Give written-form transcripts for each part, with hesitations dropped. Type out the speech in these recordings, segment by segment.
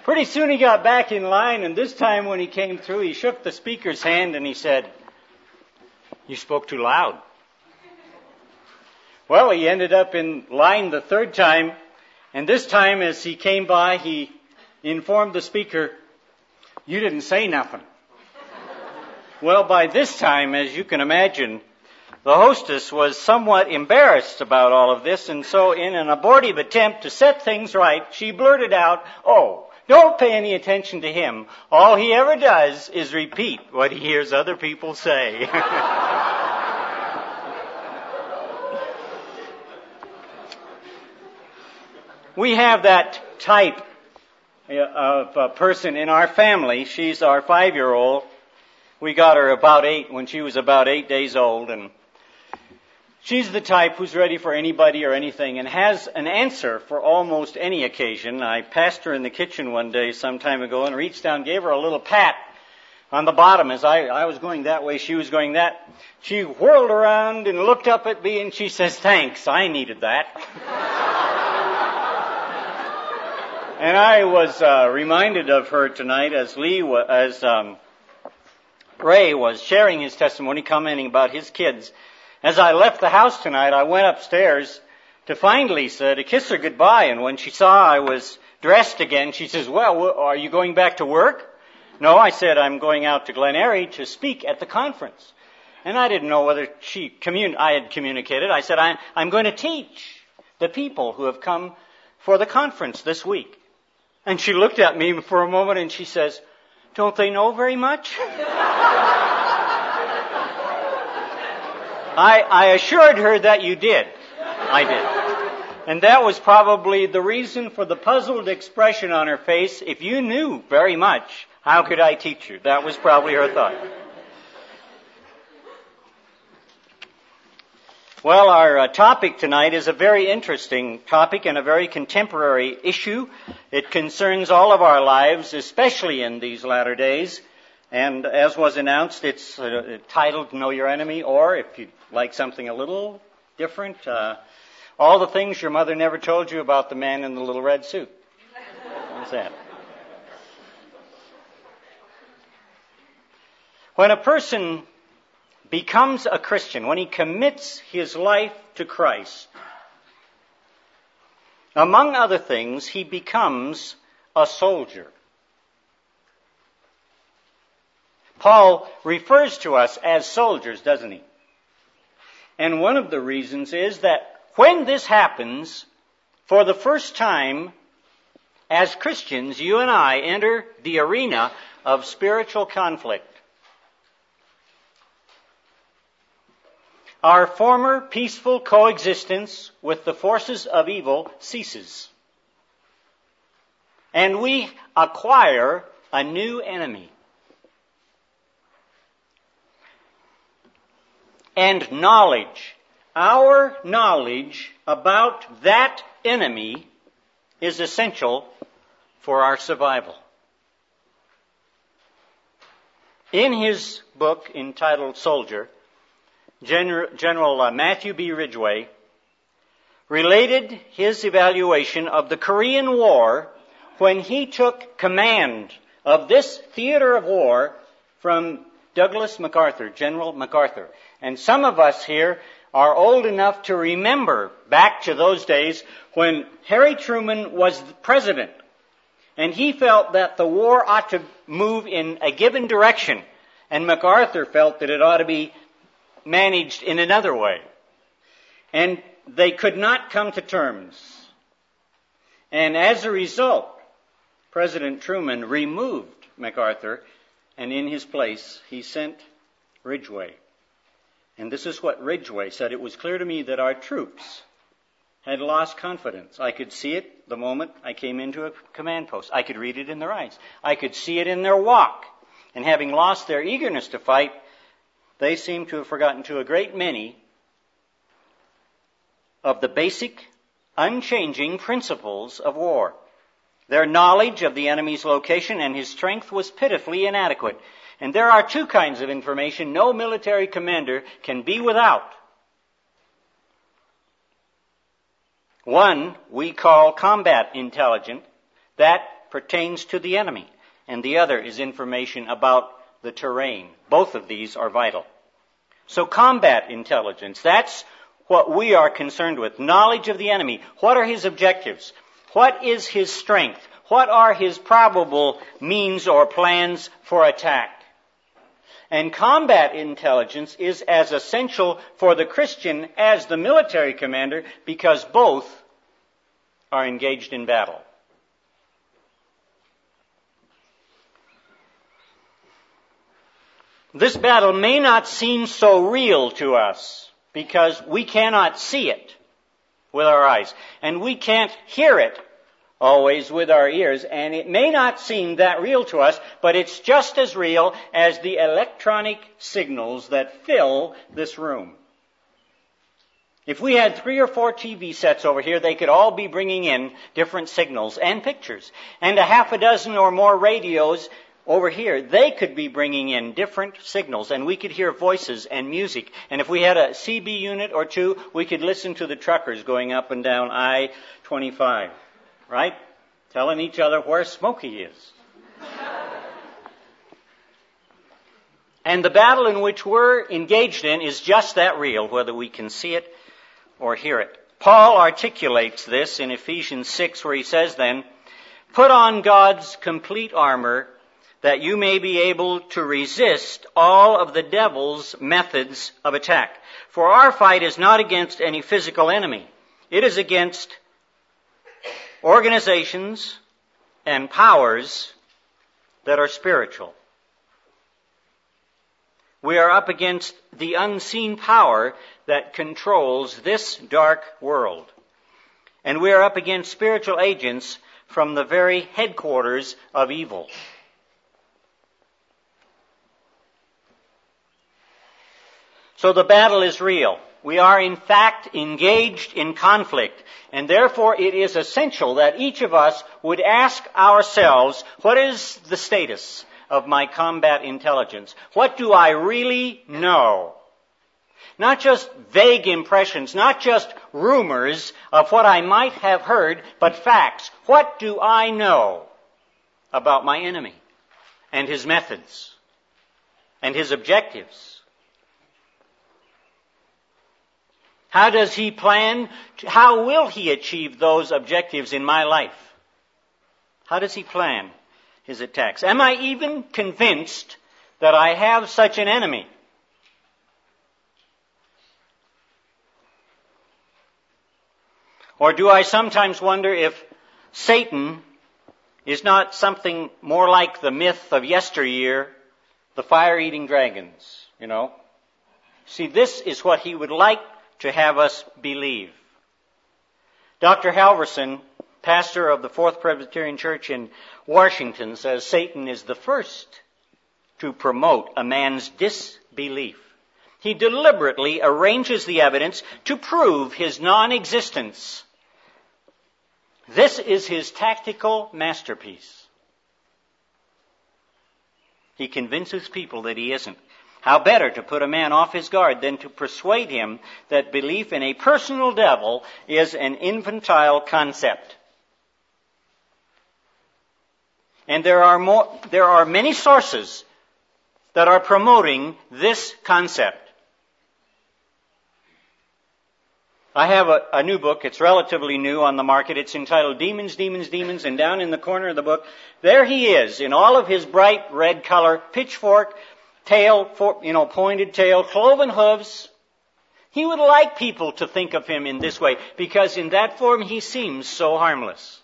Pretty soon he got back in line, and this time when he came through, he shook the speaker's hand and he said, "You spoke too loud." Well, he ended up in line the third time, and this time as he came by, he informed the speaker, "You didn't say nothing." Well, by this time, as you can imagine, the hostess was somewhat embarrassed about all of this, and so in an abortive attempt to set things right, she blurted out, "Oh, don't pay any attention to him. All he ever does is repeat what he hears other people say." We have that type of a person in our family. She's our 5-year-old. We got her about 8 when she was about 8 days old, and she's the type who's ready for anybody or anything and has an answer for almost any occasion. I passed her in the kitchen one day some time ago and reached down, gave her a little pat on the bottom as I was going that way, she was going that. She whirled around and looked up at me and she says, "Thanks, I needed that." And I was reminded of her tonight as Ray was sharing his testimony, commenting about his kids. As I left the house tonight, I went upstairs to find Lisa to kiss her goodbye. And when she saw I was dressed again, she says, "Well, are you going back to work?" "No," I said, "I'm going out to Glen Eyrie to speak at the conference." And I didn't know whether I had communicated. I said, I'm going to teach the people who have come for the conference this week. And she looked at me for a moment and she says, "Don't they know very much?" I assured her that you did. I did. And that was probably the reason for the puzzled expression on her face. If you knew very much, how could I teach you? That was probably her thought. Well, our topic tonight is a very interesting topic and a very contemporary issue. It concerns all of our lives, especially in these latter days. And as was announced, it's titled Know Your Enemy, or if you'd like something a little different, all the things your mother never told you about the man in the little red suit. How's that? When a person becomes a Christian, when he commits his life to Christ, among other things, he becomes a soldier. Paul refers to us as soldiers, doesn't he? And one of the reasons is that when this happens, for the first time, as Christians, you and I enter the arena of spiritual conflict. Our former peaceful coexistence with the forces of evil ceases. And we acquire a new enemy. And knowledge, our knowledge about that enemy is essential for our survival. In his book entitled Soldier, General Matthew B. Ridgway related his evaluation of the Korean War when he took command of this theater of war from Douglas MacArthur, General MacArthur. And some of us here are old enough to remember back to those days when Harry Truman was president. And he felt that the war ought to move in a given direction. And MacArthur felt that it ought to be managed in another way. And they could not come to terms. And as a result, President Truman removed MacArthur, and in his place, he sent Ridgway. And this is what Ridgway said: "It was clear to me that our troops had lost confidence. I could see it the moment I came into a command post. I could read it in their eyes. I could see it in their walk. And having lost their eagerness to fight, they seem to have forgotten to a great many of the basic, unchanging principles of war. Their knowledge of the enemy's location and his strength was pitifully inadequate. And there are two kinds of information no military commander can be without. One we call combat intelligence, that that pertains to the enemy, and the other is information about the terrain. Both of these are vital. So combat intelligence, that's what we are concerned with. Knowledge of the enemy. What are his objectives? What is his strength? What are his probable means or plans for attack? And combat intelligence is as essential for the Christian as the military commander, because both are engaged in battle. This battle may not seem so real to us because we cannot see it with our eyes, and we can't hear it always with our ears, and it may not seem that real to us, but it's just as real as the electronic signals that fill this room. If we had 3 or 4 TV sets over here, they could all be bringing in different signals and pictures. And a half a dozen or more radios over here, they could be bringing in different signals, and we could hear voices and music. And if we had a CB unit or 2, we could listen to the truckers going up and down I-25. Right? Telling each other where Smokey is. And the battle in which we're engaged in is just that real, whether we can see it or hear it. Paul articulates this in Ephesians 6, where he says then, "Put on God's complete armor, that you may be able to resist all of the devil's methods of attack. For our fight is not against any physical enemy. It is against organizations and powers that are spiritual." We are up against the unseen power that controls this dark world. And we are up against spiritual agents from the very headquarters of evil. So the battle is real. We are in fact engaged in conflict, and therefore it is essential that each of us would ask ourselves, what is the status of my combat intelligence? What do I really know? Not just vague impressions, not just rumors of what I might have heard, but facts. What do I know about my enemy and his methods and his objectives? How does he plan? How will he achieve those objectives in my life? How does he plan his attacks? Am I even convinced that I have such an enemy? Or do I sometimes wonder if Satan is not something more like the myth of yesteryear, the fire-eating dragons, See, this is what he would like to have us believe. Dr. Halverson, pastor of the Fourth Presbyterian Church in Washington, says Satan is the first to promote a man's disbelief. He deliberately arranges the evidence to prove his non-existence. This is his tactical masterpiece. He convinces people that he isn't. How better to put a man off his guard than to persuade him that belief in a personal devil is an infantile concept. And there are many sources that are promoting this concept. I have a new book. It's relatively new on the market. It's entitled Demons, Demons, Demons, and down in the corner of the book, there he is in all of his bright red color, pitchfork, tail, pointed tail, cloven hooves. He would like people to think of him in this way, because in that form he seems so harmless.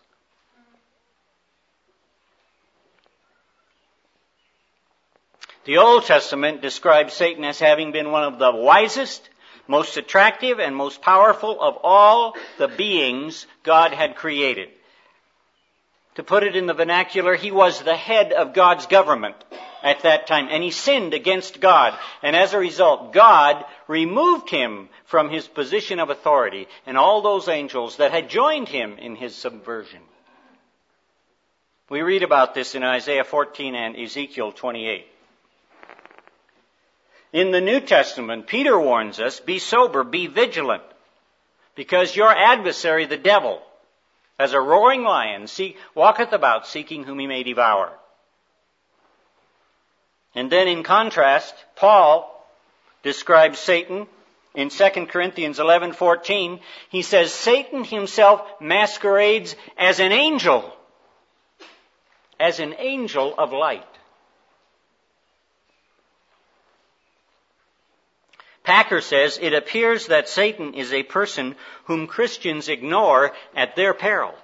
The Old Testament describes Satan as having been one of the wisest, most attractive, and most powerful of all the beings God had created. To put it in the vernacular, he was the head of God's government at that time, and he sinned against God. And as a result, God removed him from his position of authority and all those angels that had joined him in his subversion. We read about this in Isaiah 14 and Ezekiel 28. In the New Testament, Peter warns us, be sober, be vigilant, because your adversary, the devil, as a roaring lion, walketh about, seeking whom he may devour. And then in contrast, Paul describes Satan in 2 Corinthians 11:14. He says, Satan himself masquerades as an angel of light. Packer says, it appears that Satan is a person whom Christians ignore at their peril.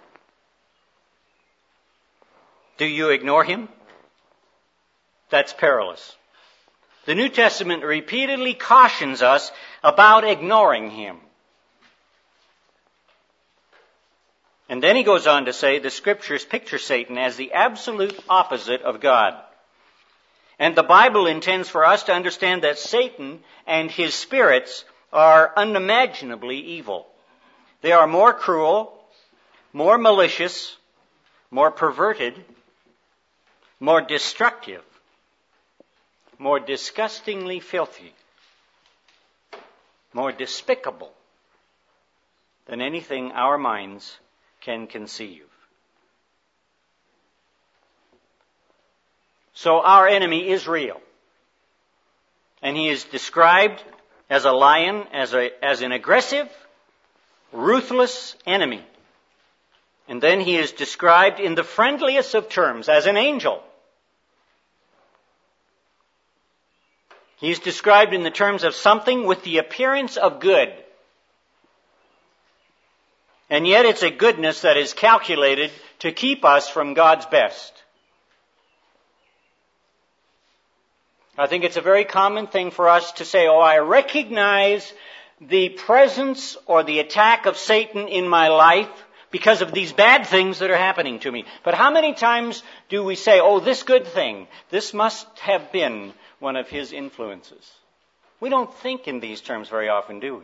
Do you ignore him? That's perilous. The New Testament repeatedly cautions us about ignoring him. And then he goes on to say the Scriptures picture Satan as the absolute opposite of God. And the Bible intends for us to understand that Satan and his spirits are unimaginably evil. They are more cruel, more malicious, more perverted, more destructive, more disgustingly filthy, more despicable than anything our minds can conceive. So our enemy is real. And he is described as a lion, as an aggressive, ruthless enemy. And then he is described in the friendliest of terms as an angel. He is described in the terms of something with the appearance of good. And yet it's a goodness that is calculated to keep us from God's best. I think it's a very common thing for us to say, I recognize the presence or the attack of Satan in my life because of these bad things that are happening to me. But how many times do we say, this good thing, this must have been one of his influences? We don't think in these terms very often, do we?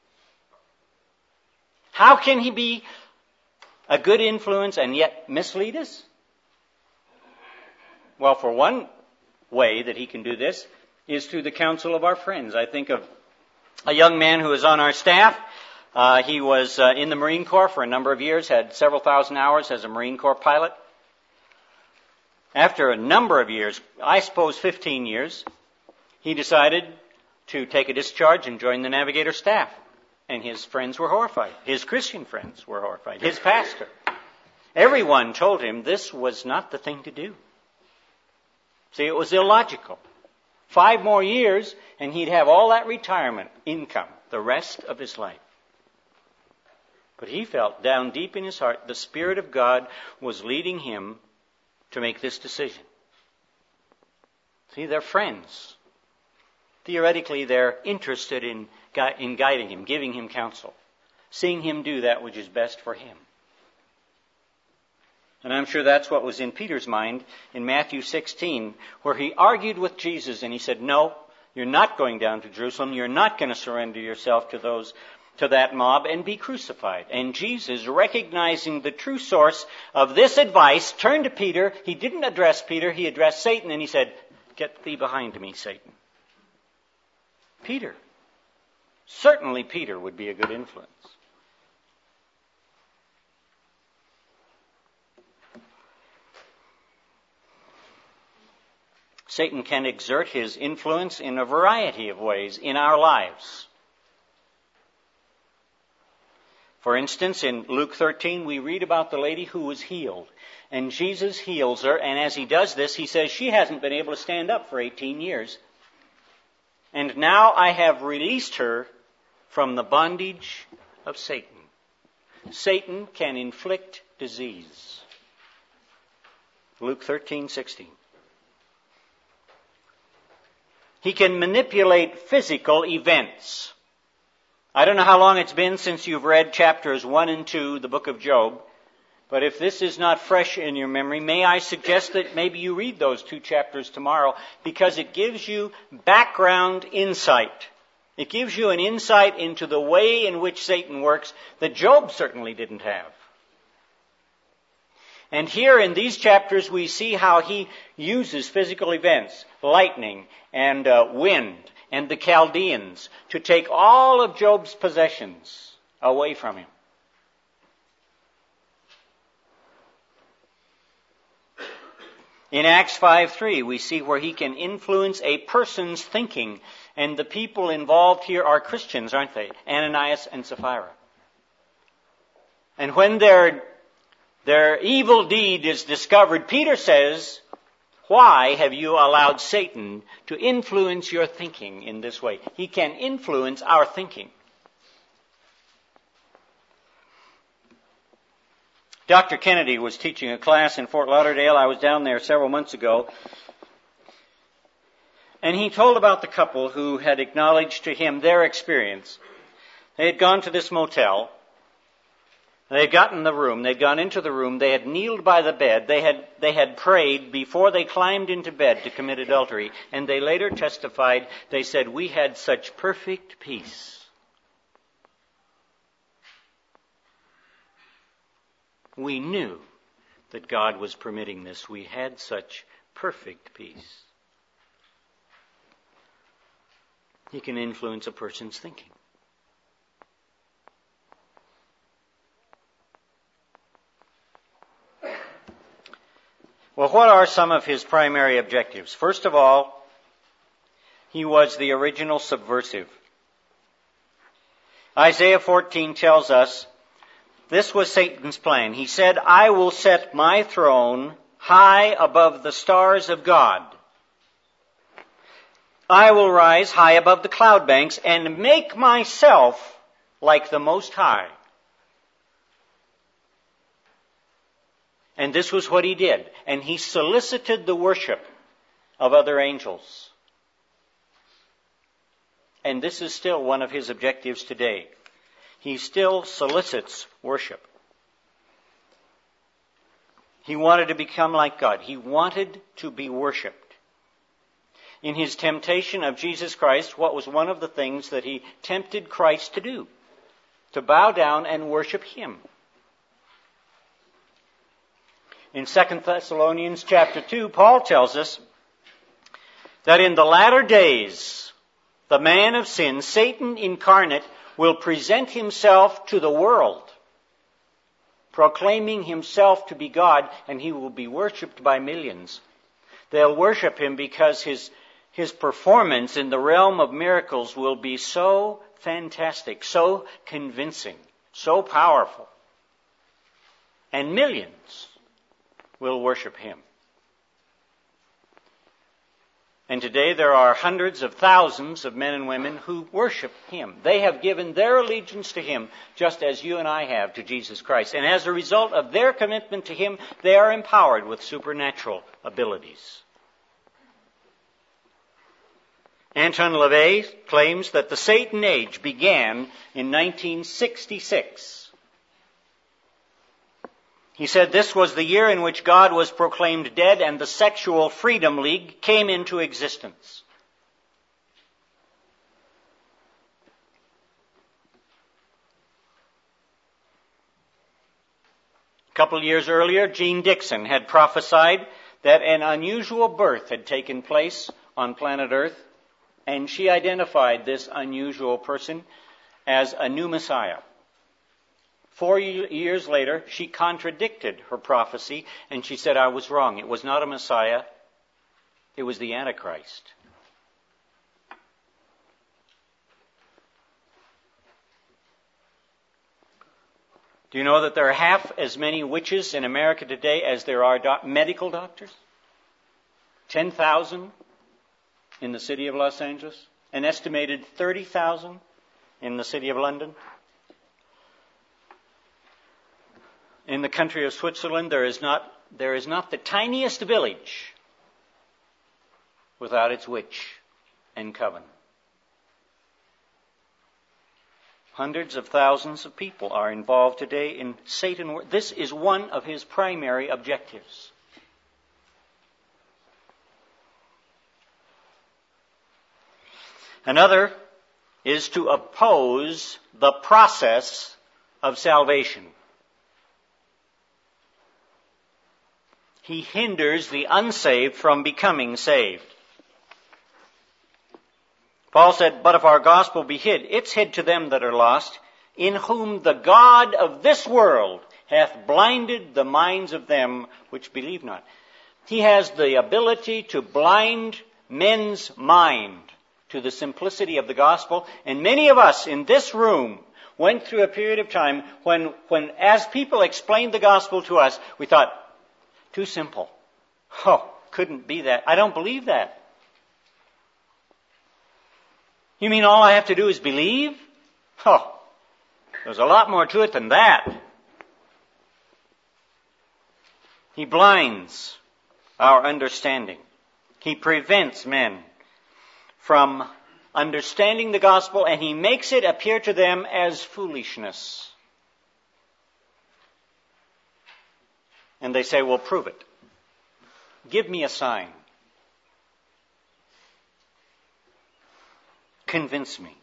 How can he be a good influence and yet mislead us? Well, for one way that he can do this is through the counsel of our friends. I think of a young man who was on our staff. He was in the Marine Corps for a number of years, had several thousand hours as a Marine Corps pilot. After a number of years, I suppose 15 years, he decided to take a discharge and join the Navigator staff. And his friends were horrified. His Christian friends were horrified. His pastor. Everyone told him this was not the thing to do. See, it was illogical. 5 more years, and he'd have all that retirement income the rest of his life. But he felt down deep in his heart the Spirit of God was leading him to make this decision. See, they're friends. Theoretically, they're interested in guiding him, giving him counsel, seeing him do that which is best for him. And I'm sure that's what was in Peter's mind in Matthew 16, where he argued with Jesus and he said, no, you're not going down to Jerusalem. You're not going to surrender yourself to that mob and be crucified. And Jesus, recognizing the true source of this advice, turned to Peter. He didn't address Peter. He addressed Satan and he said, get thee behind me, Satan. Peter. Certainly Peter would be a good influence. Satan can exert his influence in a variety of ways in our lives. For instance, in Luke 13, we read about the lady who was healed. And Jesus heals her, and as he does this, he says she hasn't been able to stand up for 18 years. And now I have released her from the bondage of Satan. Satan can inflict disease. Luke 13:16. He can manipulate physical events. I don't know how long it's been since you've read chapters 1 and 2, the book of Job, but if this is not fresh in your memory, may I suggest that maybe you read those 2 chapters tomorrow, because it gives you background insight. It gives you an insight into the way in which Satan works that Job certainly didn't have. And here in these chapters we see how he uses physical events, lightning and wind and the Chaldeans, to take all of Job's possessions away from him. In Acts 5:3, we see where he can influence a person's thinking. And the people involved here are Christians, aren't they? Ananias and Sapphira. And when their evil deed is discovered, Peter says, why have you allowed Satan to influence your thinking in this way? He can influence our thinking. Dr. Kennedy was teaching a class in Fort Lauderdale. I was down there several months ago. And he told about the couple who had acknowledged to him their experience. They had gone to this motel. They had gotten the room. They'd gone into the room. They had kneeled by the bed. They had prayed before they climbed into bed to commit adultery. And they later testified, they said, we had such perfect peace. We knew that God was permitting this. We had such perfect peace. He can influence a person's thinking. Well, what are some of his primary objectives? First of all, he was the original subversive. Isaiah 14 tells us this was Satan's plan. He said, I will set my throne high above the stars of God. I will rise high above the cloud banks and make myself like the Most High. And this was what he did. And he solicited the worship of other angels. And this is still one of his objectives today. He still solicits worship. He wanted to become like God. He wanted to be worshipped. In his temptation of Jesus Christ, what was one of the things that he tempted Christ to do? To bow down and worship him. In 2 Thessalonians chapter 2, Paul tells us that in the latter days, the man of sin, Satan incarnate, will present himself to the world, proclaiming himself to be God, and he will be worshipped by millions. They'll worship him because his performance in the realm of miracles will be so fantastic, so convincing, so powerful. And millions will worship him. And today there are hundreds of thousands of men and women who worship him. They have given their allegiance to him just as you and I have to Jesus Christ. And as a result of their commitment to him, they are empowered with supernatural abilities. Anton LaVey claims that the Satan age began in 1966. He said this was the year in which God was proclaimed dead and the Sexual Freedom League came into existence. A couple of years earlier, Jean Dixon had prophesied that an unusual birth had taken place on planet Earth, and she identified this unusual person as a new Messiah. 4 years later, she contradicted her prophecy, and she said, I was wrong. It was not a Messiah. It was the Antichrist. Do you know that there are half as many witches in America today as there are medical doctors? 10,000 in the city of Los Angeles. An estimated 30,000 in the city of London. In the country of Switzerland, there is not the tiniest village without its witch and coven. Hundreds of thousands of people are involved today in Satan. This is one of his primary objectives. Another is to oppose the process of salvation. He hinders the unsaved from becoming saved. Paul said, but if our gospel be hid, it's hid to them that are lost, in whom the God of this world hath blinded the minds of them which believe not. He has the ability to blind men's mind to the simplicity of the gospel. And many of us in this room went through a period of time when as people explained the gospel to us, we thought, too simple. Oh, couldn't be that. I don't believe that. You mean all I have to do is believe? Oh, there's a lot more to it than that. He blinds our understanding. He prevents men from understanding the gospel, and he makes it appear to them as foolishness. And they say, well, prove it. Give me a sign. Convince me.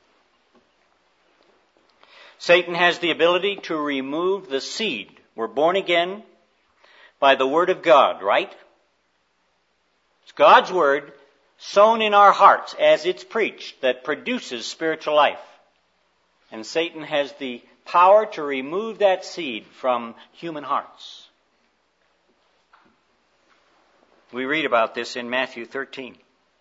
Satan has the ability to remove the seed. We're born again by the Word of God, right? It's God's Word sown in our hearts as it's preached that produces spiritual life. And Satan has the power to remove that seed from human hearts. We read about this in Matthew 13.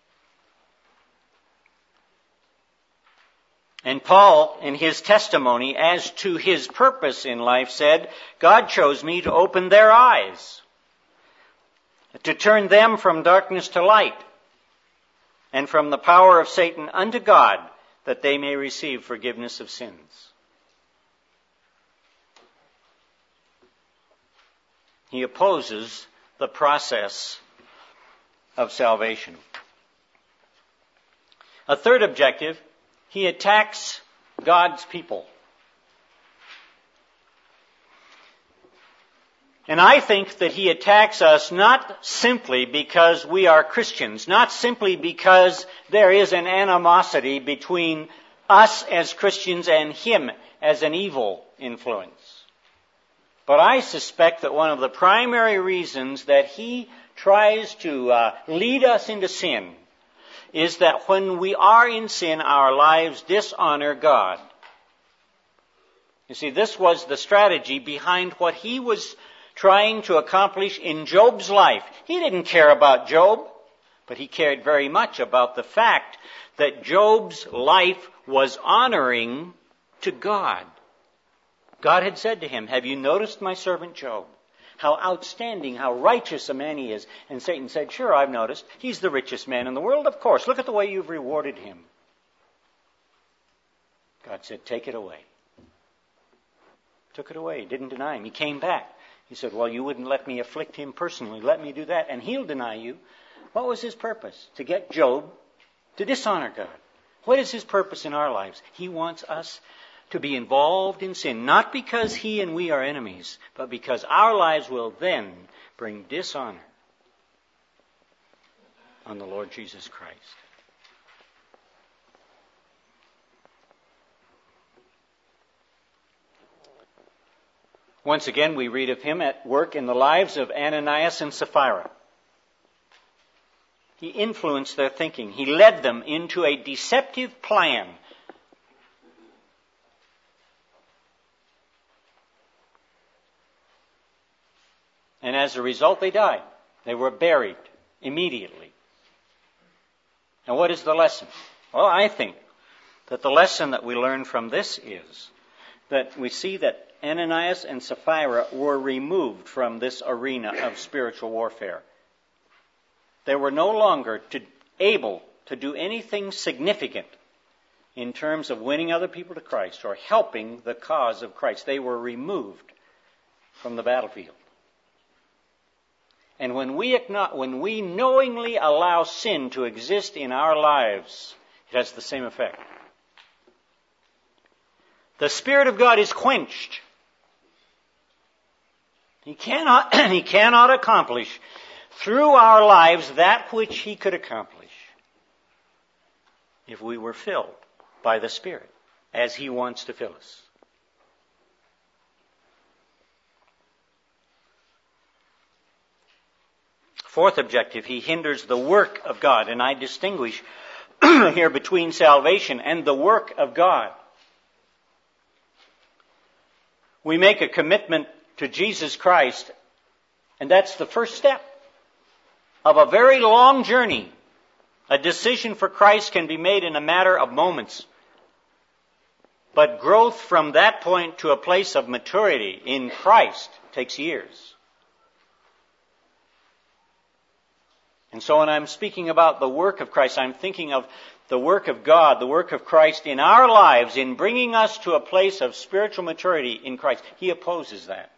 And Paul, in his testimony as to his purpose in life, said, God chose me to open their eyes, to turn them from darkness to light, and from the power of Satan unto God, that they may receive forgiveness of sins. He opposes the process of salvation. A third objective, he attacks God's people. And I think that he attacks us not simply because we are Christians, not simply because there is an animosity between us as Christians and him as an evil influence. But I suspect that one of the primary reasons that he tries to lead us into sin is that when we are in sin, our lives dishonor God. You see, this was the strategy behind what he was trying to accomplish in Job's life. He didn't care about Job, but he cared very much about the fact that Job's life was honoring to God. God had said to him, have you noticed my servant Job? How outstanding, how righteous a man he is. And Satan said, sure, I've noticed. He's the richest man in the world, of course. Look at the way you've rewarded him. God said, take it away. Took it away. Didn't deny him. He came back. He said, well, you wouldn't let me afflict him personally. Let me do that, and he'll deny you. What was his purpose? To get Job to dishonor God. What is his purpose in our lives? He wants us to be involved in sin, not because he and we are enemies, but because our lives will then bring dishonor on the Lord Jesus Christ. Once again, we read of him at work in the lives of Ananias and Sapphira. He influenced their thinking. He led them into a deceptive plan. And as a result, they died. They were buried immediately. And what is the lesson? Well, I think that the lesson that we learn from this is that we see that Ananias and Sapphira were removed from this arena of spiritual warfare. They were no longer able to do anything significant in terms of winning other people to Christ or helping the cause of Christ. They were removed from the battlefield. And when we knowingly allow sin to exist in our lives, it has the same effect. The Spirit of God is quenched. He cannot accomplish through our lives that which he could accomplish if we were filled by the Spirit as he wants to fill us. Fourth objective, he hinders the work of God. And I distinguish here between salvation and the work of God. We make a commitment to Jesus Christ, and that's the first step. of a very long journey. A decision for Christ can be made in a matter of moments. But growth from that point to a place of maturity in Christ takes years. And so when I'm speaking about the work of Christ, I'm thinking of the work of God, the work of Christ in our lives in bringing us to a place of spiritual maturity in Christ. He opposes that.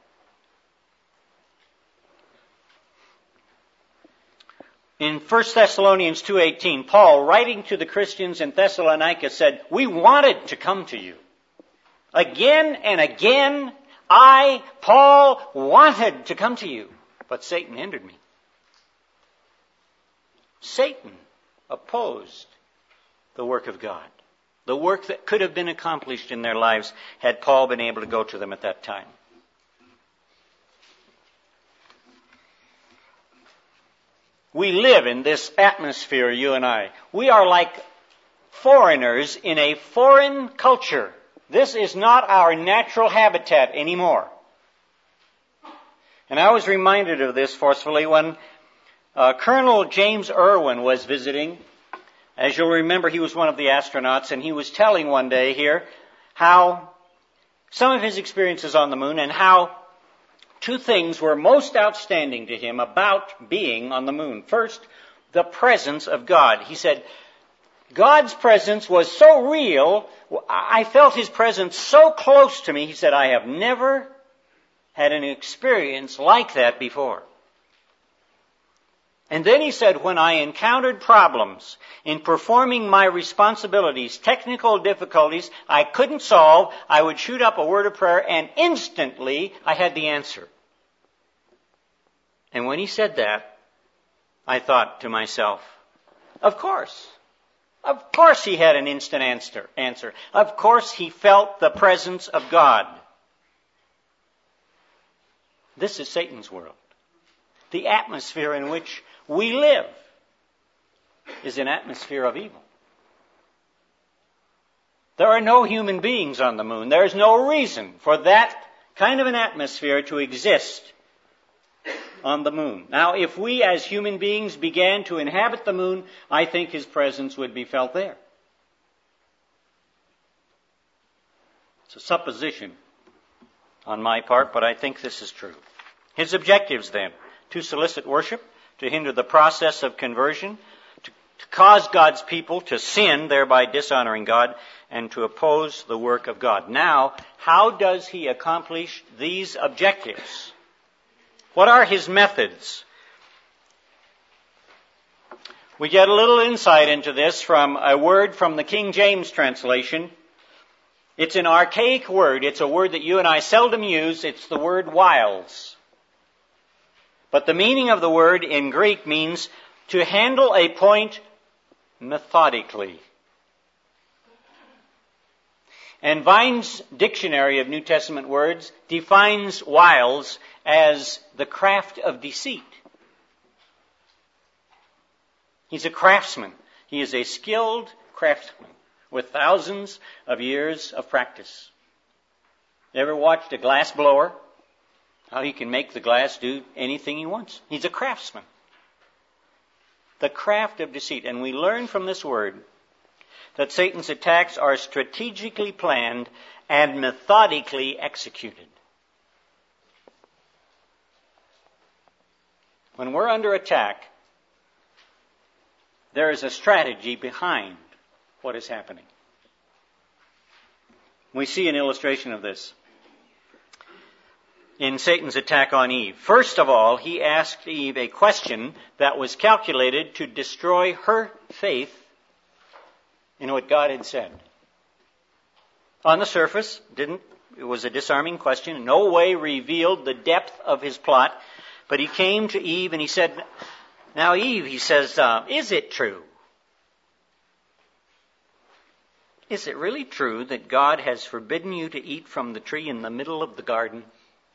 In 1 Thessalonians 2:18, Paul, writing to the Christians in Thessalonica, said, "We wanted to come to you. Again and again, I, Paul, wanted to come to you, but Satan hindered me." Satan opposed the work of God, the work that could have been accomplished in their lives had Paul been able to go to them at that time. We live in this atmosphere, you and I. We are like foreigners in a foreign culture. This is not our natural habitat anymore. And I was reminded of this forcefully when Colonel James Irwin was visiting. As you'll remember, he was one of the astronauts, and he was telling one day here how some of his experiences on the moon and how two things were most outstanding to him about being on the moon. First, the presence of God. He said, God's presence was so real, I felt His presence so close to me. He said, I have never had an experience like that before. And then he said, when I encountered problems in performing my responsibilities, technical difficulties I couldn't solve, I would shoot up a word of prayer and instantly I had the answer. And when he said that, I thought to myself, of course he had an instant answer. Of course he felt the presence of God. This is Satan's world. The atmosphere in which we live is an atmosphere of evil. There are no human beings on the moon. There is no reason for that kind of an atmosphere to exist on the moon. Now, if we as human beings began to inhabit the moon, I think His presence would be felt there. It's a supposition on my part, but I think this is true. His objectives, then, to solicit worship, to hinder the process of conversion, to cause God's people to sin, thereby dishonoring God, and to oppose the work of God. Now, how does He accomplish these objectives? What are His methods? We get a little insight into this from a word from the King James translation. It's an archaic word. It's a word that you and I seldom use. It's the word wiles. But the meaning of the word in Greek means to handle a point methodically. And Vine's Dictionary of New Testament Words defines wiles as the craft of deceit. He's a craftsman. He is a skilled craftsman with thousands of years of practice. You ever watched a glass blower? How he can make the glass do anything he wants. He's a craftsman. The craft of deceit. And we learn from this word that Satan's attacks are strategically planned and methodically executed. When we're under attack, there is a strategy behind what is happening. We see an illustration of this in Satan's attack on Eve. First of all, he asked Eve a question that was calculated to destroy her faith in what God had said. On the surface, it was a disarming question, in no way revealed the depth of his plot, but he came to Eve and he said, now Eve, he says, is it true? Is it really true that God has forbidden you to eat from the tree in the middle of the garden?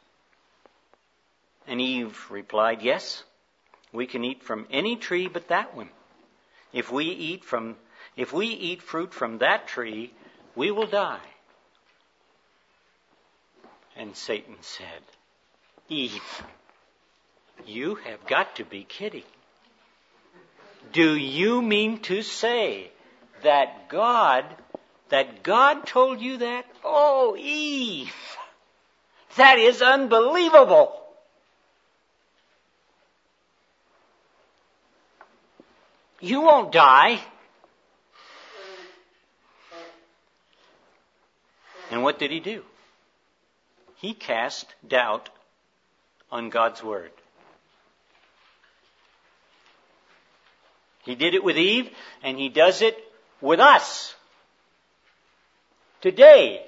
And Eve replied, yes, we can eat from any tree but that one. If we eat fruit from that tree, we will die. And Satan said, Eve, you have got to be kidding. Do you mean to say that God told you that? Oh, Eve, that is unbelievable. You won't die. And what did he do? He cast doubt on God's word. He did it with Eve, and he does it with us today.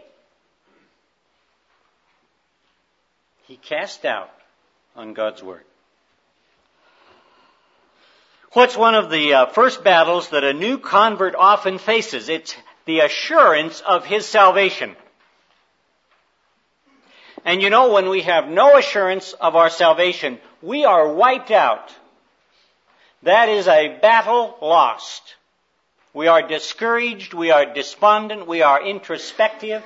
He cast doubt on God's word. What's one of the first battles that a new convert often faces? It's the assurance of his salvation. And you know, when we have no assurance of our salvation, we are wiped out. That is a battle lost. We are discouraged, we are despondent, we are introspective.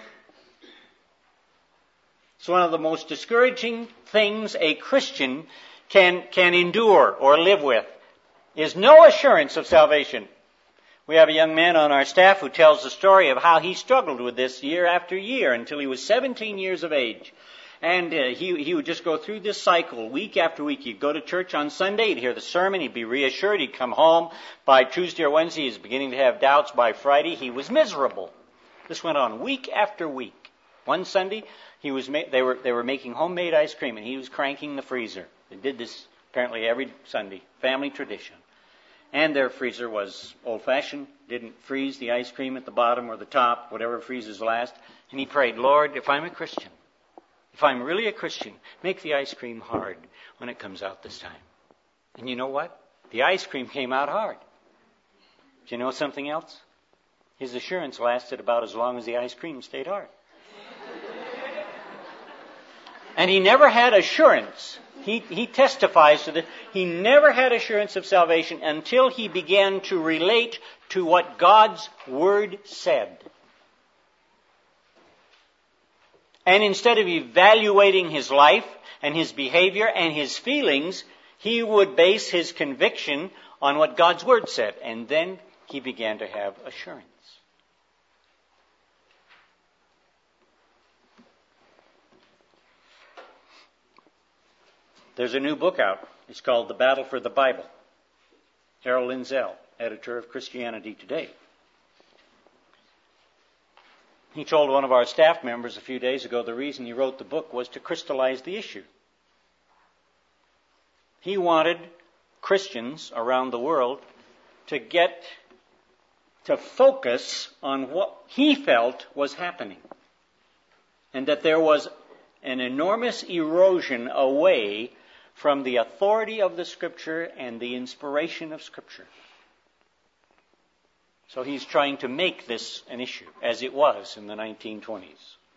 It's one of the most discouraging things a Christian can endure or live with, is no assurance of salvation. We have a young man on our staff who tells the story of how he struggled with this year after year until he was 17 years of age. And he would just go through this cycle week after week. He'd go to church on Sunday, he'd hear the sermon, he'd be reassured, he'd come home. By Tuesday or Wednesday, he was beginning to have doubts. By Friday, he was miserable. This went on week after week. One Sunday, they were making homemade ice cream, and he was cranking the freezer. They did this apparently every Sunday, family tradition. And their freezer was old-fashioned, didn't freeze the ice cream at the bottom or the top, whatever freezes last. And he prayed, Lord, if I'm a Christian, if I'm really a Christian, make the ice cream hard when it comes out this time. And you know what? The ice cream came out hard. Do you know something else? His assurance lasted about as long as the ice cream stayed hard. And he never had assurance. He testifies to this. He never had assurance of salvation until he began to relate to what God's Word said. And instead of evaluating his life and his behavior and his feelings, he would base his conviction on what God's Word said. And then he began to have assurance. There's a new book out. It's called The Battle for the Bible. Harold Lindsell, editor of Christianity Today. He told one of our staff members a few days ago the reason he wrote the book was to crystallize the issue. He wanted Christians around the world to focus on what he felt was happening. And that there was an enormous erosion away from the authority of the Scripture and the inspiration of Scripture. So he's trying to make this an issue, as it was in the 1920s.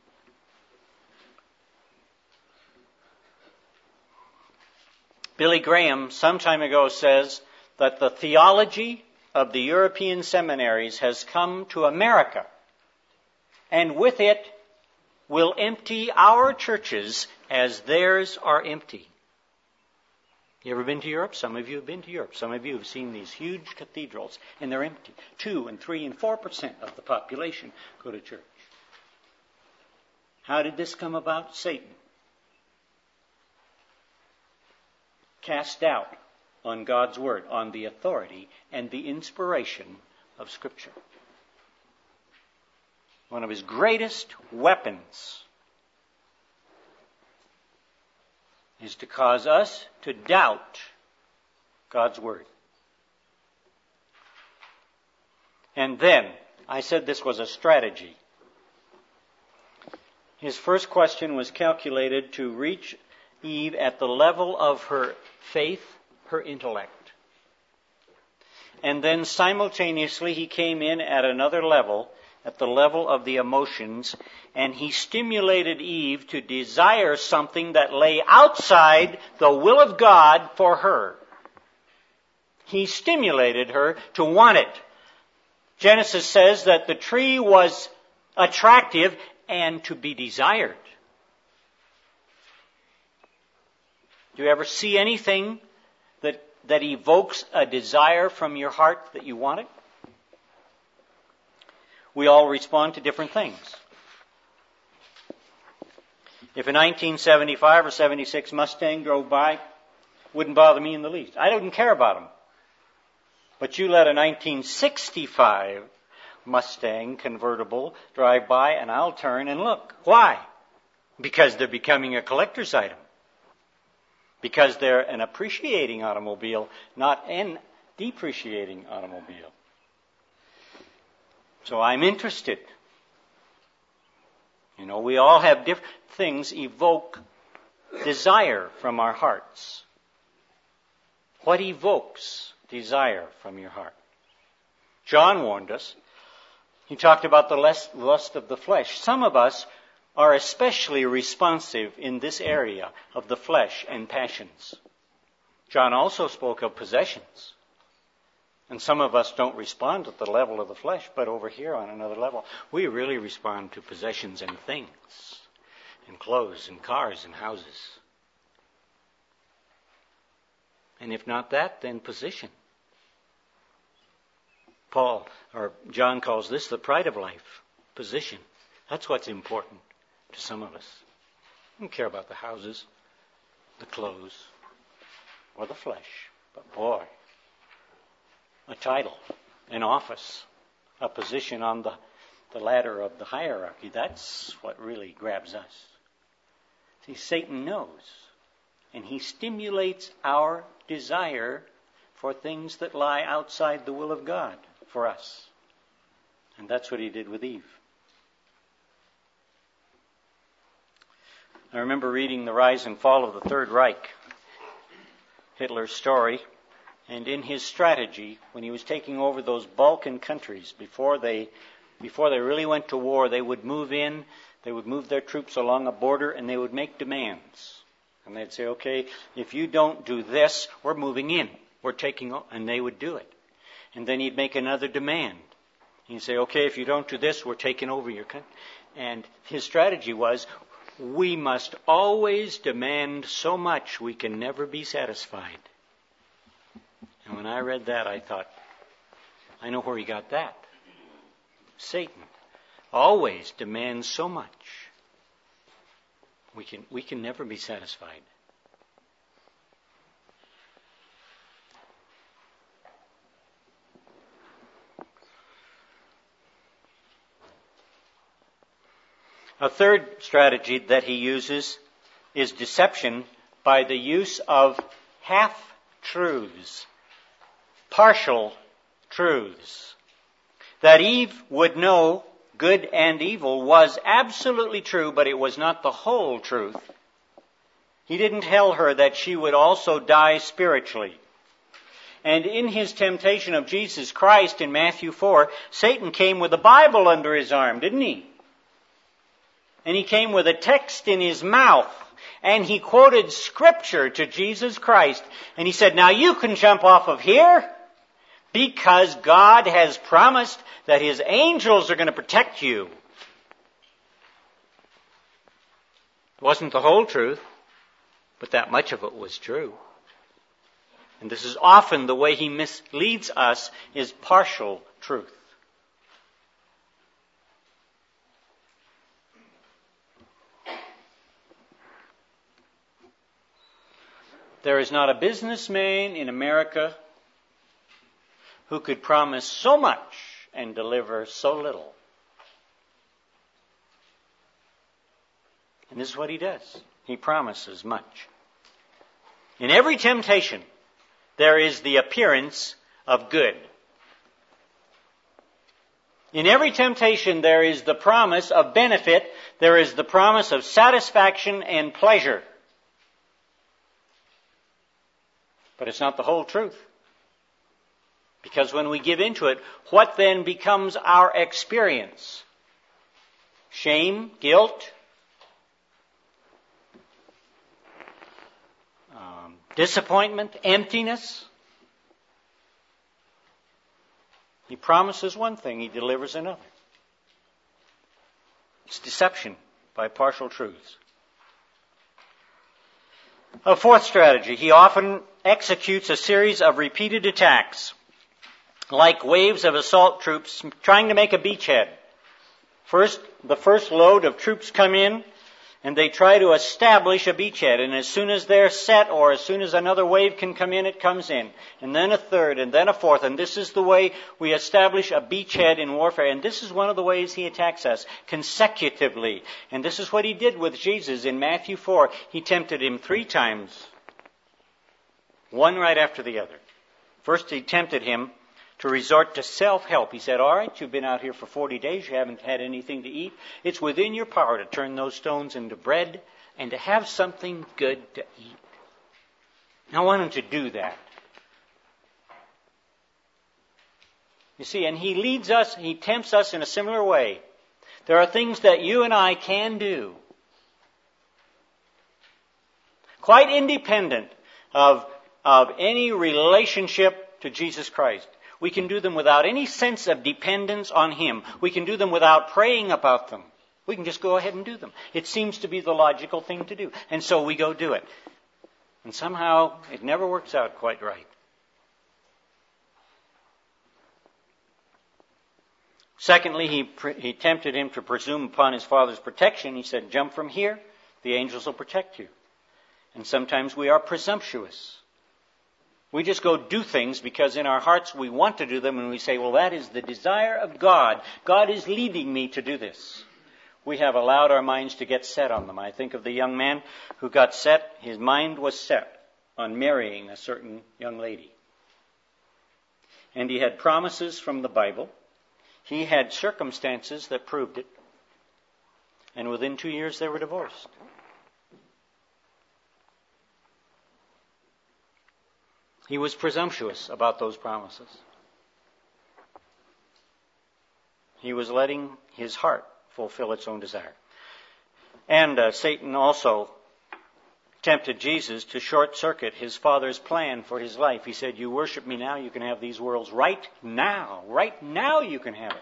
Billy Graham, some time ago, says that the theology of the European seminaries has come to America, and with it will empty our churches as theirs are empty. You ever been to Europe? Some of you have been to Europe. Some of you have seen these huge cathedrals, and they're empty. 2 and 3 and 4% of the population go to church. How did this come about? Satan cast doubt on God's Word, on the authority and the inspiration of Scripture. One of his greatest weapons is to cause us to doubt God's Word. And then, I said this was a strategy. His first question was calculated to reach Eve at the level of her faith, her intellect. And then simultaneously he came in at another level, at the level of the emotions, and he stimulated Eve to desire something that lay outside the will of God for her. He stimulated her to want it. Genesis says that the tree was attractive and to be desired. Do you ever see anything that evokes a desire from your heart that you want it? We all respond to different things. If a 1975 or 76 Mustang drove by, wouldn't bother me in the least. I didn't care about them. But you let a 1965 Mustang convertible drive by and I'll turn and look. Why? Because they're becoming a collector's item. Because they're an appreciating automobile, not an depreciating automobile. So I'm interested. We all have different things evoke desire from our hearts. What evokes desire from your heart? John warned us. He talked about the lust of the flesh. Some of us are especially responsive in this area of the flesh and passions. John also spoke of possessions. And some of us don't respond at the level of the flesh, but over here on another level, we really respond to possessions and things, and clothes and cars and houses. And if not that, then position. John calls this the pride of life, position. That's what's important to some of us. We don't care about the houses, the clothes, or the flesh. But boy, a title, an office, a position on the ladder of the hierarchy, that's what really grabs us. See, Satan knows, and he stimulates our desire for things that lie outside the will of God for us. And that's what he did with Eve. I remember reading The Rise and Fall of the Third Reich, Hitler's story, and in his strategy, when he was taking over those Balkan countries, before they really went to war, they would move in, they would move their troops along a border, and they would make demands. And they'd say, okay, if you don't do this, we're moving in. We're taking over. And they would do it. And then he'd make another demand. He'd say, okay, if you don't do this, we're taking over your country. And his strategy was, we must always demand so much we can never be satisfied. And when I read that, I thought, I know where he got that. Satan always demands so much. We can never be satisfied. A third strategy that he uses is deception by the use of half-truths, partial truths. That Eve would know good and evil was absolutely true, but it was not the whole truth. He didn't tell her that she would also die spiritually. And in his temptation of Jesus Christ in Matthew 4, Satan came with a Bible under his arm, didn't he? And he came with a text in his mouth. And he quoted Scripture to Jesus Christ. And he said, now you can jump off of here because God has promised that His angels are going to protect you. It wasn't the whole truth, but that much of it was true. And this is often the way he misleads us, is partial truth. There is not a businessman in America who could promise so much and deliver so little. And this is what he does. He promises much. In every temptation, there is the appearance of good. In every temptation, there is the promise of benefit. There is the promise of satisfaction and pleasure. But it's not the whole truth. Because when we give into it, what then becomes our experience? Shame, guilt, disappointment, emptiness. He promises one thing, he delivers another. It's deception by partial truths. A fourth strategy, he often executes a series of repeated attacks, like waves of assault troops trying to make a beachhead. The first load of troops come in, and they try to establish a beachhead. And as soon as they're set, or as soon as another wave can come in, it comes in. And then a third, and then a fourth. And this is the way we establish a beachhead in warfare. And this is one of the ways he attacks us, consecutively. And this is what he did with Jesus in Matthew 4. He tempted him 3 times, one right after the other. First, he tempted him to resort to self-help. He said, all right, you've been out here for 40 days, you haven't had anything to eat. It's within your power to turn those stones into bread and to have something good to eat. I want him to do that. You see, and he leads us, he tempts us in a similar way. There are things that you and I can do, quite independent of any relationship to Jesus Christ. We can do them without any sense of dependence on Him. We can do them without praying about them. We can just go ahead and do them. It seems to be the logical thing to do. And so we go do it. And somehow it never works out quite right. Secondly, he tempted him to presume upon his father's protection. He said, jump from here, the angels will protect you. And sometimes we are presumptuous. We just go do things because in our hearts we want to do them, and we say, well, that is the desire of God. God is leading me to do this. We have allowed our minds to get set on them. I think of the young man who got set. His mind was set on marrying a certain young lady. And he had promises from the Bible. He had circumstances that proved it. And within 2 years they were divorced. He was presumptuous about those promises. He was letting his heart fulfill its own desire. And Satan also tempted Jesus to short-circuit his Father's plan for his life. He said, you worship me now, you can have these worlds right now. Right now you can have it.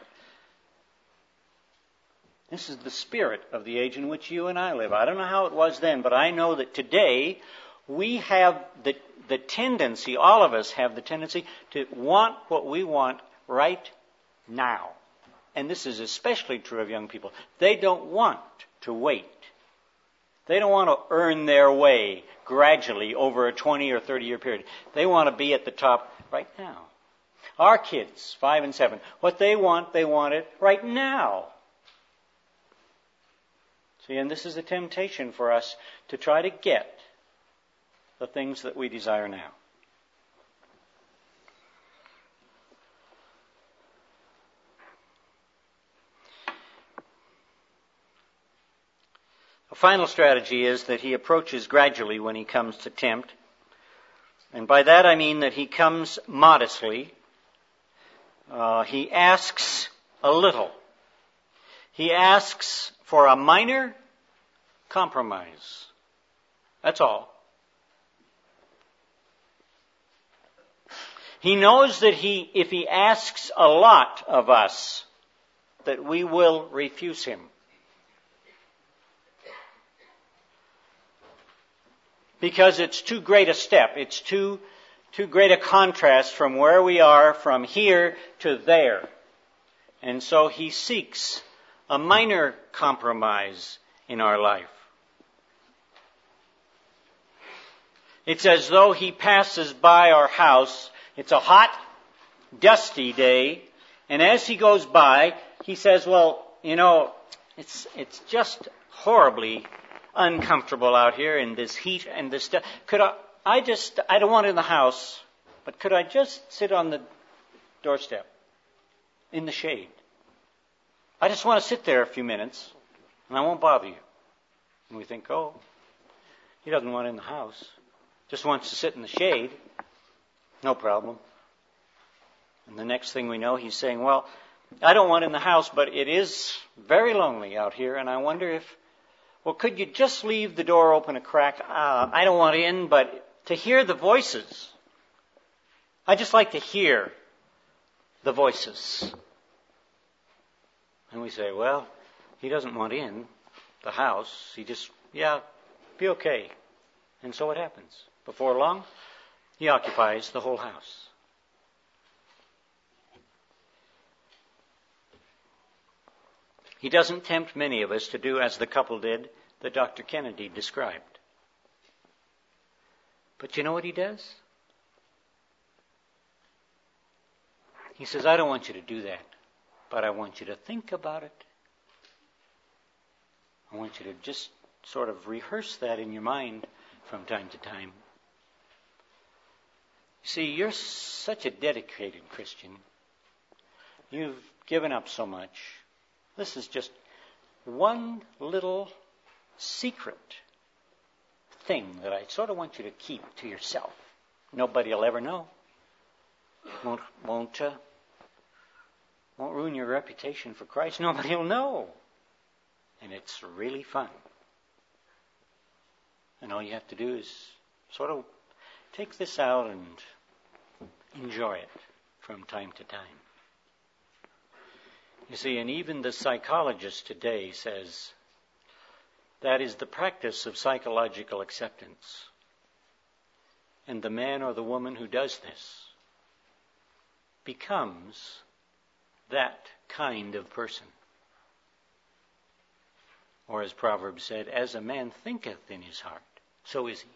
This is the spirit of the age in which you and I live. I don't know how it was then, but I know that today we have the tendency, all of us have the tendency to want what we want right now. And this is especially true of young people. They don't want to wait. They don't want to earn their way gradually over a 20 or 30-year period. They want to be at the top right now. Our kids, 5 and 7, what they want it right now. See, and this is a temptation for us to try to get the things that we desire now. A final strategy is that he approaches gradually when he comes to tempt. And by that I mean that he comes modestly. He asks a little. He asks for a minor compromise. That's all. He knows that if he asks a lot of us, that we will refuse him. Because it's too great a step. It's too great a contrast from where we are, from here to there. And so he seeks a minor compromise in our life. It's as though he passes by our house. It's a hot, dusty day, and as he goes by, he says, well, you know, it's just horribly uncomfortable out here in this heat and this stuff. I don't want it in the house, but could I just sit on the doorstep in the shade? I just want to sit there a few minutes, and I won't bother you. And we think, oh, he doesn't want it in the house. Just wants to sit in the shade. No problem. And the next thing we know, he's saying, well, I don't want it in the house, but it is very lonely out here, and I wonder if, well, could you just leave the door open a crack? I don't want in, but to hear the voices. I just like to hear the voices. And we say, well, he doesn't want in the house. He just, be okay. And so it happens. Before long, he occupies the whole house. He doesn't tempt many of us to do as the couple did that Dr. Kennedy described. But you know what he does? He says, I don't want you to do that, but I want you to think about it. I want you to just sort of rehearse that in your mind from time to time. You see, you're such a dedicated Christian. You've given up so much. This is just one little secret thing that I sort of want you to keep to yourself. Nobody will ever know. Won't ruin your reputation for Christ. Nobody will know. And it's really fun. And all you have to do is sort of take this out and enjoy it from time to time. You see, and even the psychologist today says that is the practice of psychological acceptance. And the man or the woman who does this becomes that kind of person. Or as Proverbs said, as a man thinketh in his heart, so is he.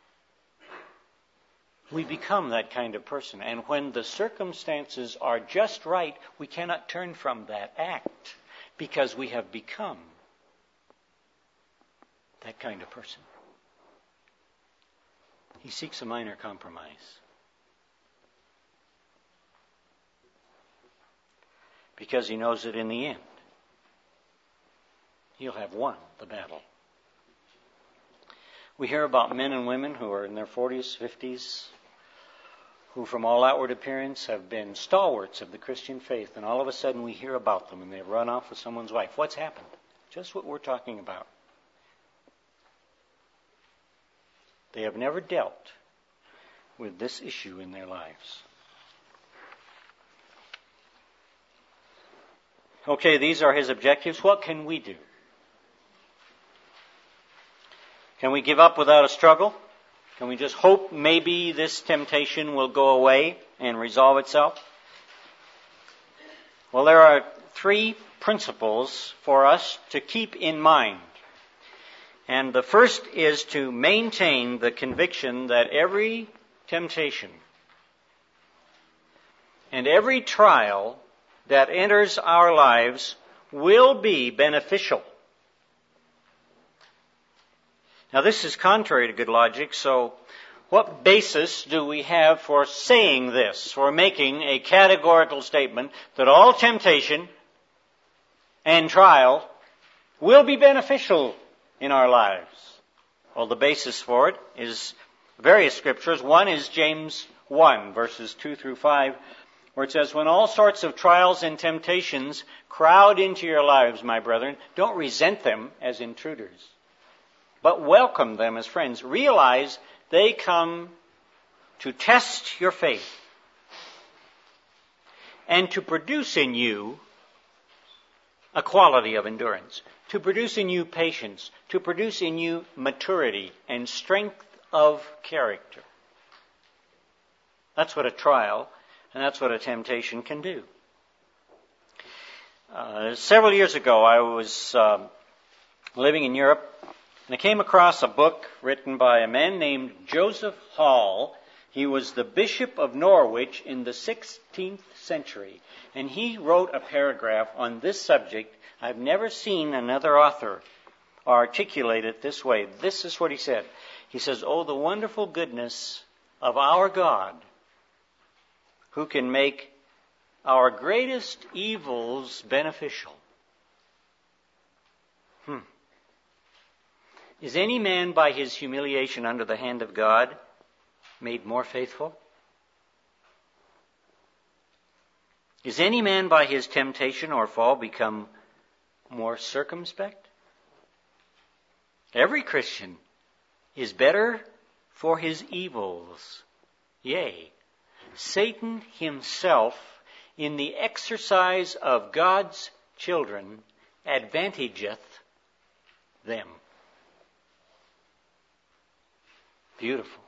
We become that kind of person. And when the circumstances are just right, we cannot turn from that act because we have become that kind of person. He seeks a minor compromise. Because he knows that in the end, he'll have won the battle. We hear about men and women who are in their 40s, 50s, who from all outward appearance have been stalwarts of the Christian faith, and all of a sudden we hear about them and they've run off with someone's wife. What's happened? Just what we're talking about. They have never dealt with this issue in their lives. Okay, these are his objectives. What can we do? Can we give up without a struggle? Can we just hope maybe this temptation will go away and resolve itself? Well, there are 3 principles for us to keep in mind. And the first is to maintain the conviction that every temptation and every trial that enters our lives will be beneficial. Now, this is contrary to good logic, so what basis do we have for saying this, for making a categorical statement that all temptation and trial will be beneficial in our lives? Well, the basis for it is various scriptures. One is James 1, verses 2 through 5, where it says, when all sorts of trials and temptations crowd into your lives, my brethren, don't resent them as intruders, but welcome them as friends. Realize they come to test your faith and to produce in you a quality of endurance, to produce in you patience, to produce in you maturity and strength of character. That's what a trial and that's what a temptation can do. Several years ago, I was living in Europe, and I came across a book written by a man named Joseph Hall. He was the Bishop of Norwich in the 16th century, and he wrote a paragraph on this subject. I've never seen another author articulate it this way. This is what he said. He says, "Oh, the wonderful goodness of our God, who can make our greatest evils beneficial." Is any man by his humiliation under the hand of God made more faithful? Is any man by his temptation or fall become more circumspect? Every Christian is better for his evils. Yea, Satan himself, in the exercise of God's children, advantageth them. Beautiful.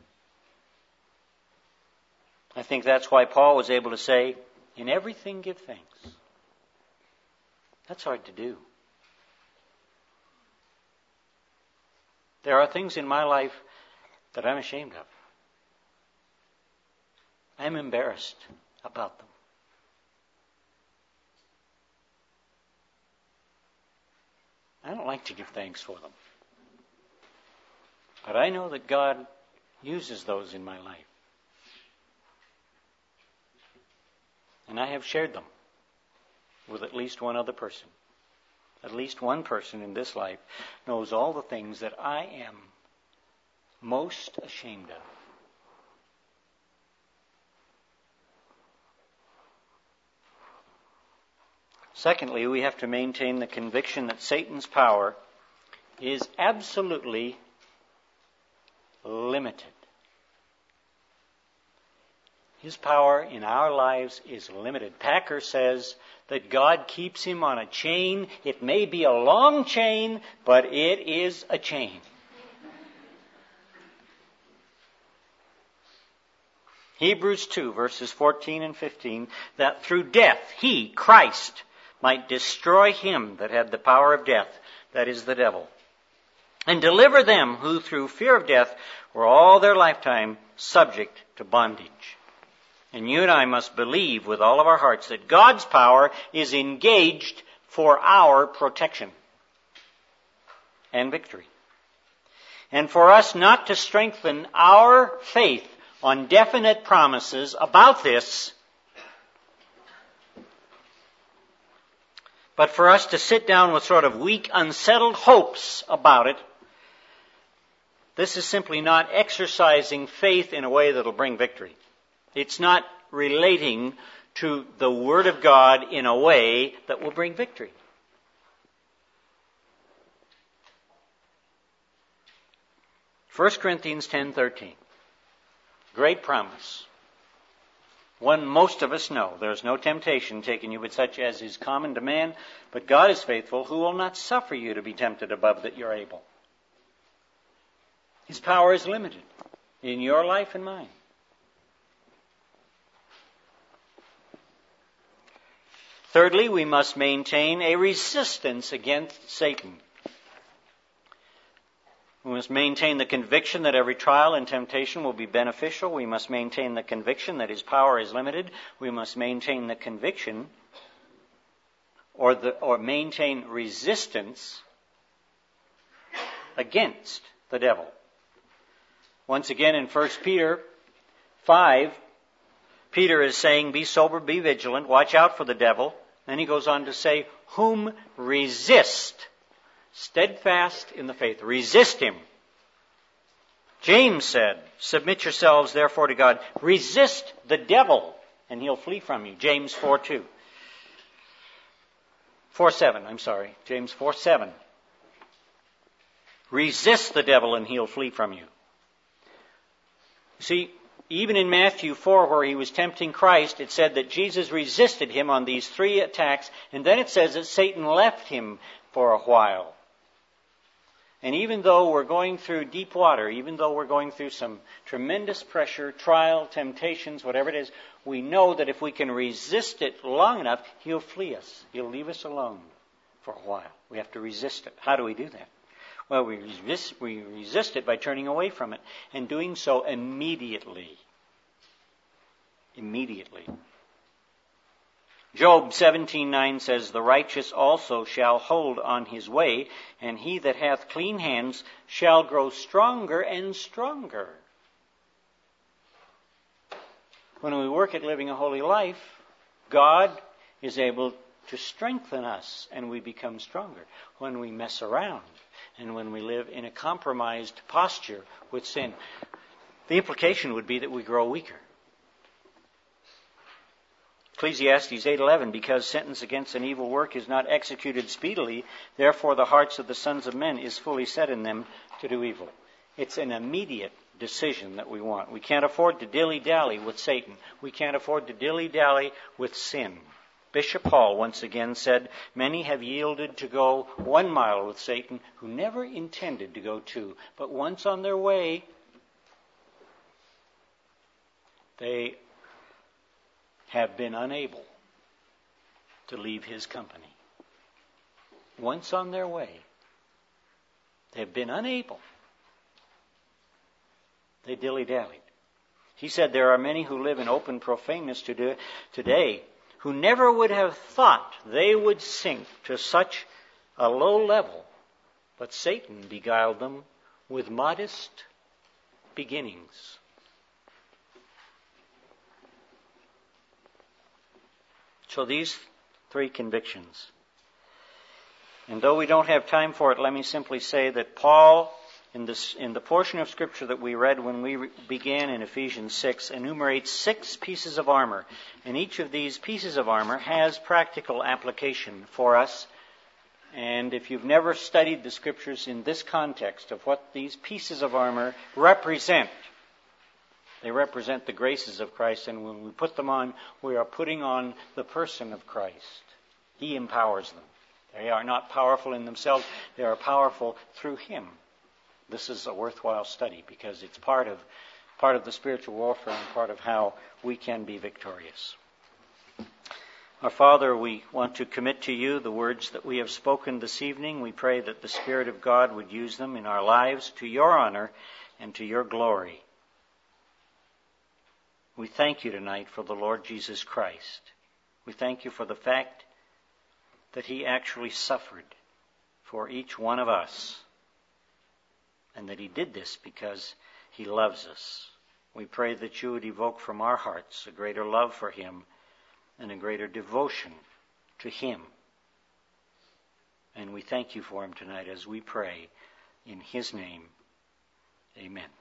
I think that's why Paul was able to say, in everything give thanks. That's hard to do. There are things in my life that I'm ashamed of. I'm embarrassed about them. I don't like to give thanks for them. But I know that God uses those in my life. And I have shared them with at least one other person. At least one person in this life knows all the things that I am most ashamed of. Secondly, we have to maintain the conviction that Satan's power is absolutely limited. His power in our lives is limited. Packer says that God keeps him on a chain. It may be a long chain, but it is a chain. Hebrews 2, verses 14 and 15, that through death he, Christ, might destroy him that had the power of death, that is the devil, and deliver them who through fear of death were all their lifetime subject to bondage. And you and I must believe with all of our hearts that God's power is engaged for our protection and victory. And for us not to strengthen our faith on definite promises about this, but for us to sit down with sort of weak, unsettled hopes about it, this is simply not exercising faith in a way that will bring victory. It's not relating to the Word of God in a way that will bring victory. First Corinthians 10:13. Great promise. One most of us know. There is no temptation taken you but such as is common to man, but God is faithful, who will not suffer you to be tempted above that you're able. His power is limited in your life and mine. Thirdly, we must maintain a resistance against Satan. We must maintain the conviction that every trial and temptation will be beneficial. We must maintain the conviction that his power is limited. We must maintain the conviction or maintain resistance against the devil. Once again in 1 Peter 5, Peter is saying, be sober, be vigilant, watch out for the devil. Then he goes on to say, whom resist, steadfast in the faith. Resist him. James said, submit yourselves therefore to God. Resist the devil, and he'll flee from you. James 4:2. 4:7, James 4:7. Resist the devil, and he'll flee from you. See, even in Matthew 4, where he was tempting Christ, it said that Jesus resisted him on these 3 attacks, and then it says that Satan left him for a while. And even though we're going through deep water, even though we're going through some tremendous pressure, trial, temptations, whatever it is, we know that if we can resist it long enough, he'll flee us. He'll leave us alone for a while. We have to resist it. How do we do that? Well, we resist it by turning away from it and doing so immediately. Immediately. Job 17:9 says, the righteous also shall hold on his way, and he that hath clean hands shall grow stronger and stronger. When we work at living a holy life, God is able to strengthen us, and we become stronger. When we mess around, and when we live in a compromised posture with sin, the implication would be that we grow weaker. Ecclesiastes 8:11, because sentence against an evil work is not executed speedily, therefore the hearts of the sons of men is fully set in them to do evil. It's an immediate decision that we want. We can't afford to dilly-dally with Satan. We can't afford to dilly-dally with sin. Bishop Hall once again said, many have yielded to go 1 mile with Satan who never intended to go 2. But once on their way, They have been unable to leave his company. Once on their way, they have been unable. They dilly-dallied. He said there are many who live in open profaneness today who never would have thought they would sink to such a low level, but Satan beguiled them with modest beginnings. So these three convictions. And though we don't have time for it, let me simply say that Paul, in the portion of Scripture that we read when we began in Ephesians 6, enumerates 6 pieces of armor. And each of these pieces of armor has practical application for us. And if you've never studied the Scriptures in this context of what these pieces of armor represent, they represent the graces of Christ, and when we put them on, we are putting on the person of Christ. He empowers them. They are not powerful in themselves. They are powerful through Him. This is a worthwhile study because it's part of the spiritual warfare and part of how we can be victorious. Our Father, we want to commit to you the words that we have spoken this evening. We pray that the Spirit of God would use them in our lives to your honor and to your glory. We thank you tonight for the Lord Jesus Christ. We thank you for the fact that He actually suffered for each one of us, and that He did this because He loves us. We pray that you would evoke from our hearts a greater love for Him and a greater devotion to Him. And we thank you for Him tonight as we pray in His name. Amen.